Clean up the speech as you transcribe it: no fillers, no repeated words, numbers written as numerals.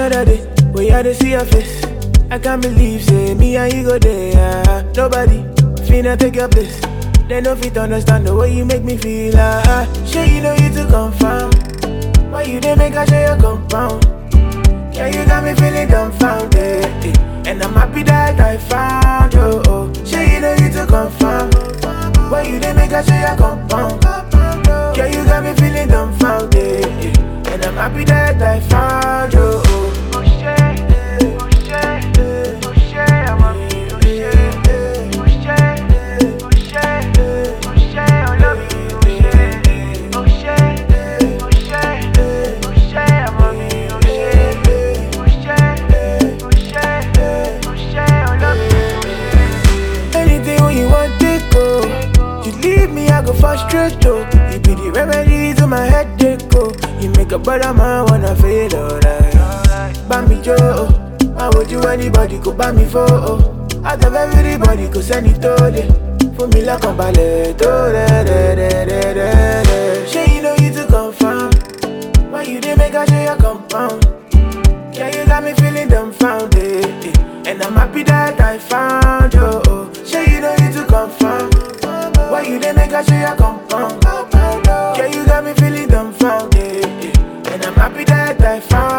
Another day, we had to see your face. I can't believe, say, me and you go there. Nobody finna take your place. They no fit understand the way you make me feel. Sure you know you to confirm. Why you didn't make I share your compound? Yeah, you got me feeling dumbfounded. And I'm happy that I found you. Sure you know you to confirm. Why you didn't make I share your compound? Yeah, you got me feeling dumbfounded. And I'm happy that I found you. I go frustrate though. You be the remedy to my headache, oh. You make a brother man wanna feel alright. Bambi Joe, why would you anybody go buy me for? Out of everybody go send it to them. For me like a ballet, Sure you know you to confirm. Why you didn't make I share your compound? Yeah, you got me feeling dumbfounded. And I'm happy that I found you. Sure you know you to confirm. Why you didn't make I share your compound? Yeah, you got me feeling dumbfounded. And I'm happy that I found